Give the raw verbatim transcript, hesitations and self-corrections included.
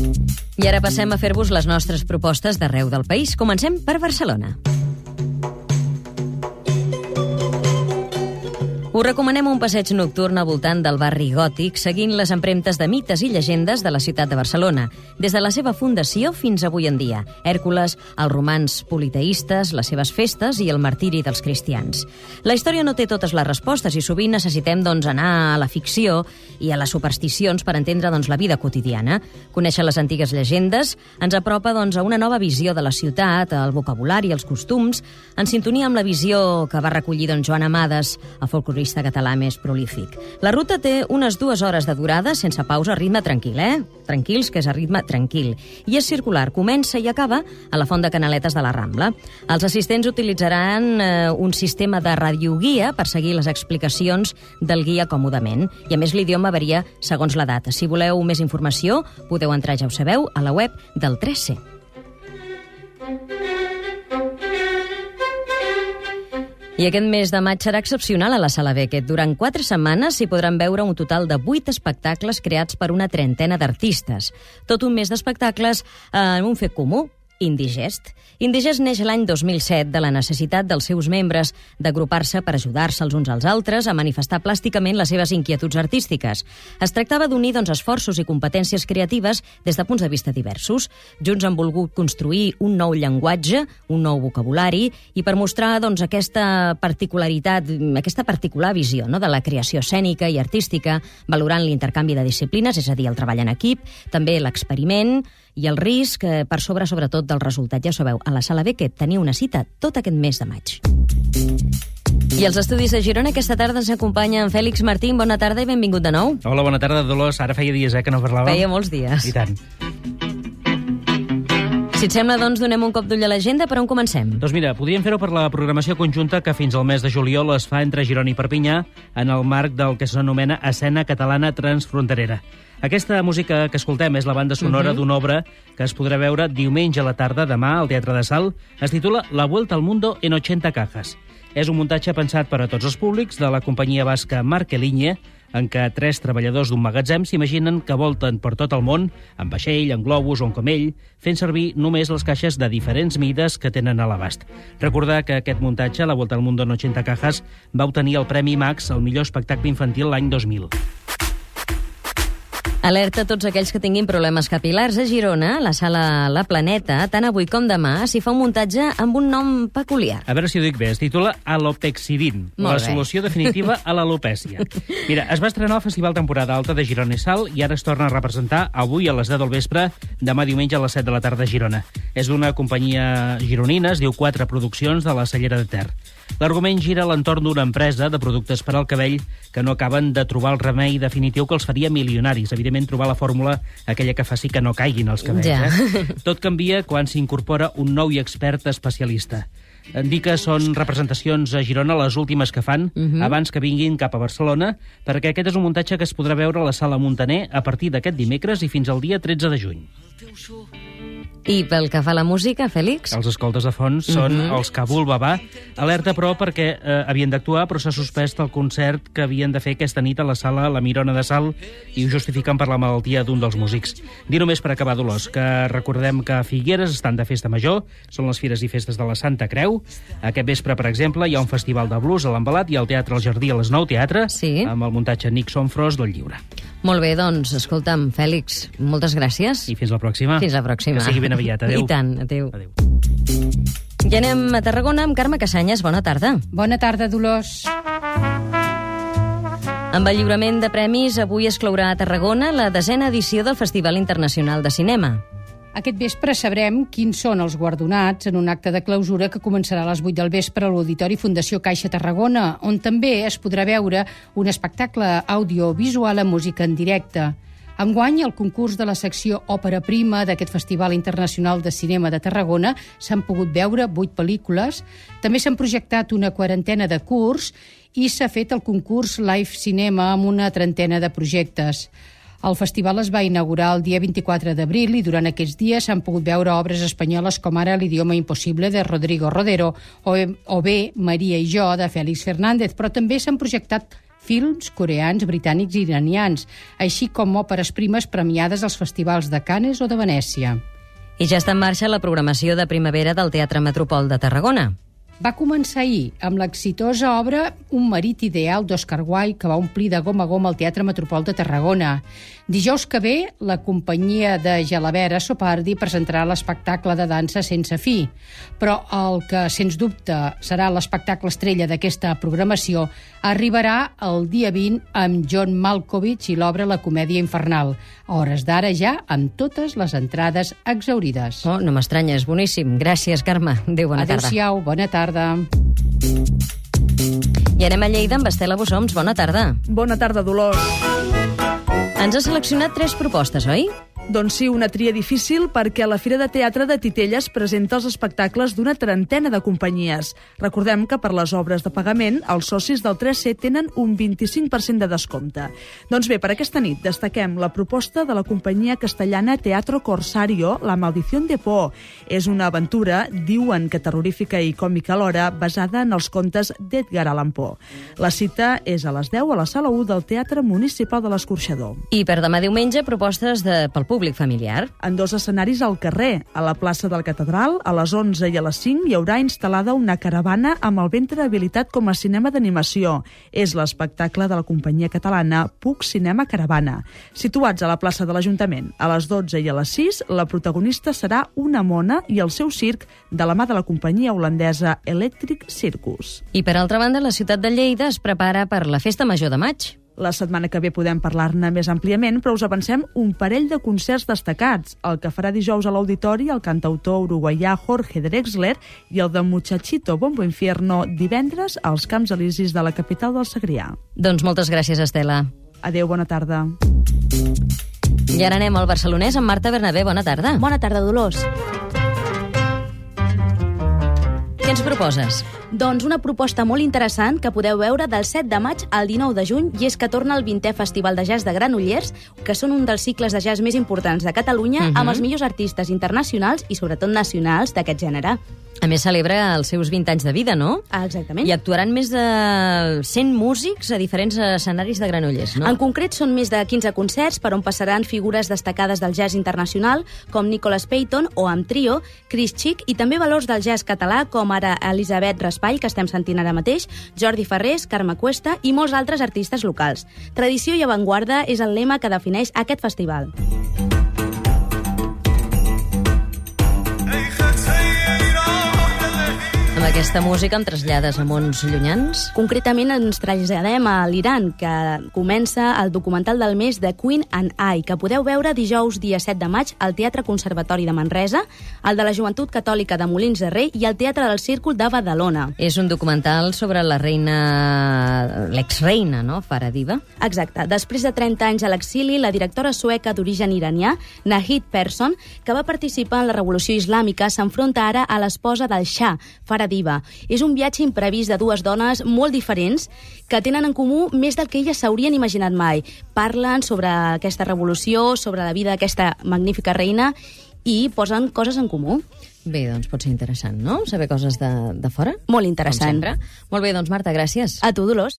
I ara passem a fer-vos les nostres propostes d'arreu del país. Comencem per Barcelona. Us recomanem un passeig nocturn al voltant del barri gòtic, seguint les empremtes de mites i llegendes de la ciutat de Barcelona, des de la seva fundació fins avui en dia. Hèrcules, els romans politeistes, les seves festes i el martiri dels cristians. La història no té totes les respostes i sovint necessitem doncs, anar a la ficció i a les supersticions per entendre doncs, la vida quotidiana. Conèixer les antigues llegendes ens apropa doncs, a una nova visió de la ciutat, al vocabulari, als costums, en sintonia amb la visió que va recollir doncs, Joan Amades, el folclorista català més prolífic. La ruta té unes dues hores de durada, sense pausa, a ritme tranquil, eh? Tranquils, que és a ritme tranquil. I és circular, comença i acaba a la Font de Canaletes de la Rambla. Els assistents utilitzaran eh, un sistema de radioguia per seguir les explicacions del guia còmodament. I a més l'idioma varia segons la data. Si voleu més informació, podeu entrar, ja ho sabeu, a la web del tres C. I aquest mes de maig serà excepcional a la Sala Beckett. Durant quatre setmanes s'hi podran veure un total de vuit espectacles creats per una trentena d'artistes. Tot un mes d'espectacles en un fet comú: Indigest. Indigest neix l'any dos mil set de la necessitat dels seus membres d'agrupar-se per ajudar-se els uns als altres a manifestar plàsticament les seves inquietuds artístiques. Es tractava d'unir doncs, esforços i competències creatives des de punts de vista diversos. Junts han volgut construir un nou llenguatge, un nou vocabulari, i per mostrar doncs, aquesta particularitat, aquesta particular visió no, de la creació escènica i artística, valorant l'intercanvi de disciplines, és a dir, el treball en equip, també l'experiment i el risc, eh, per sobre, sobretot, del resultat. Ja ho sabeu, a la Sala Beckett teniu una cita tot aquest mes de maig. I als estudis de Girona aquesta tarda ens acompanya en Fèlix Martín. Bona tarda i benvingut de nou. Hola, bona tarda, Dolors. Ara feia dies eh, que no parlàvem. Feia molts dies. I tant. Si et sembla, doncs, donem un cop d'ull a l'agenda. Per on comencem? Doncs mira, podríem fer-ho per la programació conjunta que fins al mes de juliol es fa entre Girona i Perpinyà en el marc del que s'anomena Escena Catalana Transfronterera. Aquesta música que escoltem és la banda sonora uh-huh. d'una obra que es podrà veure diumenge a la tarda, demà, al Teatre de Salt. Es titula La Vuelta al Mundo en ochenta cajas. És un muntatge pensat per a tots els públics de la companyia basca Markeliñe, en què tres treballadors d'un magatzem s'imaginen que volten per tot el món, en vaixell, en globus o en camell, fent servir només les caixes de diferents mides que tenen a l'abast. Recordar que aquest muntatge, La Vuelta al Mundo en ochenta cajas, va obtenir el Premi Max al millor espectacle infantil l'any dos mil. Alerta a tots aquells que tinguin problemes capil·lars. A Girona, a la sala La Planeta, tant avui com demà, s'hi fa un muntatge amb un nom peculiar. A veure si ho dic bé. Es titula Alopexidin, la bé. solució definitiva a l'alopècia. Mira, es va estrenar al Festival Temporada Alta de Girona i Salt i ara es torna a representar avui a les deu del vespre, demà diumenge a les set de la tarda a Girona. És d'una companyia gironina, es diu Quatre Produccions, de la Cellera de Ter. L'argument gira a l'entorn d'una empresa de productes per al cabell que no acaben de trobar el remei definitiu que els faria milionaris. Evidentment, trobar la fórmula aquella que faci que no caiguin els cabells. Ja. Eh? Tot canvia quan s'incorpora un nou i expert especialista. Em dic que són representacions a Girona, les últimes que fan, uh-huh. abans que vinguin cap a Barcelona, perquè aquest és un muntatge que es podrà veure a la Sala Muntaner a partir d'aquest dimecres i fins al dia tretze de juny. I pel que fa a la música, Fèlix? Els escoltes de fons són uh-huh. els Kabul Baba. Alerta, però, perquè eh, havien d'actuar, però s'ha suspès el concert que havien de fer aquesta nit a la sala La Mirona de Salt i ho justifiquen per la malaltia d'un dels músics. Dir només per acabar, Dolors, que recordem que a Figueres estan de festa major, són les Fires i Festes de la Santa Creu. Aquest vespre, per exemple, hi ha un festival de blues a l'Embalat i al Teatre al Jardí a les nou Teatre, sí. amb el muntatge Nixon Frost del Lliure. Molt bé, doncs, escolta'm, Fèlix, moltes gràcies. I fins la pròxima. Fins la pròxima. Que sigui ben aviat. Adéu. I tant, adéu. Adéu. I anem a Tarragona amb Carme Casanyes. Bona tarda. Bona tarda, Dolors. Amb el lliurament de premis, avui es clourà a Tarragona la desena edició del Festival Internacional de Cinema. Aquest vespre sabrem quins són els guardonats en un acte de clausura que començarà a les vuit del vespre a l'Auditori Fundació Caixa Tarragona, on també es podrà veure un espectacle audiovisual amb música en directe. Enguany, al concurs de la secció Òpera Prima d'aquest Festival Internacional de Cinema de Tarragona s'han pogut veure vuit pel·lícules, també s'han projectat una quarantena de curts i s'ha fet el concurs Live Cinema amb una trentena de projectes. El festival es va inaugurar el dia vint-i-quatre d'abril i durant aquests dies s'han pogut veure obres espanyoles com ara L'idioma impossible de Rodrigo Rodero o, o bé Maria i jo de Félix Fernández, però també s'han projectat films coreans, britànics i iranians, així com òperes primes premiades als festivals de Cannes o de Venècia. I ja està en marxa la programació de primavera del Teatre Metropol de Tarragona. Va començar ahir amb l'exitosa obra Un marit ideal d'Òscar Wilde, que va omplir de gom a gom el Teatre Metropol de Tarragona. Dijous que ve, la companyia de Gelabert Sopardi presentarà l'espectacle de dansa Sense fi. Però el que, sens dubte, serà l'espectacle estrella d'aquesta programació arribarà el dia vint amb John Malkovich i l'obra La comèdia infernal. A hores d'ara ja, amb totes les entrades exhaurides. Oh, no m'estranya, és boníssim. Gràcies, Carme. Adéu, bona tarda. Adéu-siau, bona tarda. I anem a Lleida amb Estela Bossoms. Bona tarda. Bona tarda, Dolors. Ens ha seleccionat tres propostes, oi? Doncs sí, una tria difícil perquè la Fira de Teatre de Titelles presenta els espectacles d'una trentena de companyies. Recordem que per les obres de pagament els socis del tres C tenen un vint-i-cinc per cent de descompte. Doncs bé, per aquesta nit destaquem la proposta de la companyia castellana Teatro Corsario, La maldición de Po. És una aventura, diuen que terrorífica i còmica alhora, basada en els contes d'Edgar Allan Poe. La cita és a les deu a la sala u del Teatre Municipal de l'Escorxador. I per demà diumenge, propostes de, pel públic familiar. En dos escenaris al carrer. A la plaça del Catedral, a les onze i a les cinc, hi haurà instal·lada una caravana amb el ventre habilitat com a cinema d'animació. És l'espectacle de la companyia catalana Puc Cinema Caravana. Situats a la plaça de l'Ajuntament, a les dotze i a les sis, la protagonista serà una mona i el seu circ de la mà de la companyia holandesa Electric Circus. I per altra banda, la ciutat de Lleida es prepara per la Festa Major de maig. La setmana que ve podem parlar-ne més àmpliament, però us avancem un parell de concerts destacats. El que farà dijous a l'Auditori el cantautor uruguaià Jorge Drexler i el de Muchachito Bombo Infierno divendres als Camps Elisis de la capital del Segrià. Doncs moltes gràcies, Estela. Adéu, bona tarda. I ara anem al barcelonès amb Marta Bernabé. Bona tarda. Bona tarda, Dolors. Què ens proposes? Doncs una proposta molt interessant que podeu veure del set de maig al dinou de juny, i és que torna el vintè Festival de Jazz de Granollers, que són un dels cicles de jazz més importants de Catalunya, uh-huh. amb els millors artistes internacionals i sobretot nacionals d'aquest gènere. A més, celebra els seus vint anys de vida, no? Ah, exactament. I actuaran més de cent músics a diferents escenaris de Granollers, no? En concret, són més de quinze concerts per on passaran figures destacades del jazz internacional, com Nicholas Payton o amb trio, Chris Chick, i també valors del jazz català, com ara Elisabet Raspall, que estem sentint ara mateix, Jordi Ferrés, Carme Cuesta i molts altres artistes locals. Tradició i avantguarda és el lema que defineix aquest festival. Amb aquesta música em trasllades a mons llunyans? Concretament ens traslladem a l'Iran, que comença el documental del mes de Queen and I, que podeu veure dijous dia set de maig al Teatre Conservatori de Manresa, el de la Joventut Catòlica de Molins de Rei i el Teatre del Círcul de Badalona. És un documental sobre la reina, l'exreina, no?, Farah Diva. Exacte. Després de trenta anys a l'exili, la directora sueca d'origen iranià, Nahid Persson, que va participar en la Revolució Islàmica, s'enfronta ara a l'esposa del Shah, Farah Diva. És un viatge imprevist de dues dones molt diferents que tenen en comú més del que elles s'haurien imaginat mai. Parlen sobre aquesta revolució, sobre la vida d'aquesta magnífica reina i posen coses en comú. Bé, doncs pot ser interessant, no?, saber coses de, de fora. Molt interessant. Com sempre. Molt bé, doncs Marta, gràcies. A tu, Dolors.